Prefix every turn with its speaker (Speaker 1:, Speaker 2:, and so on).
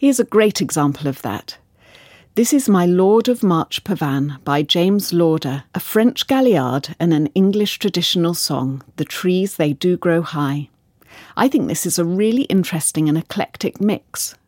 Speaker 1: Here's a great example of that. This is My Lord of March Pavan by James Lauder, a French galliard and an English traditional song, The Trees They Do Grow High. I think this is a really interesting and eclectic mix.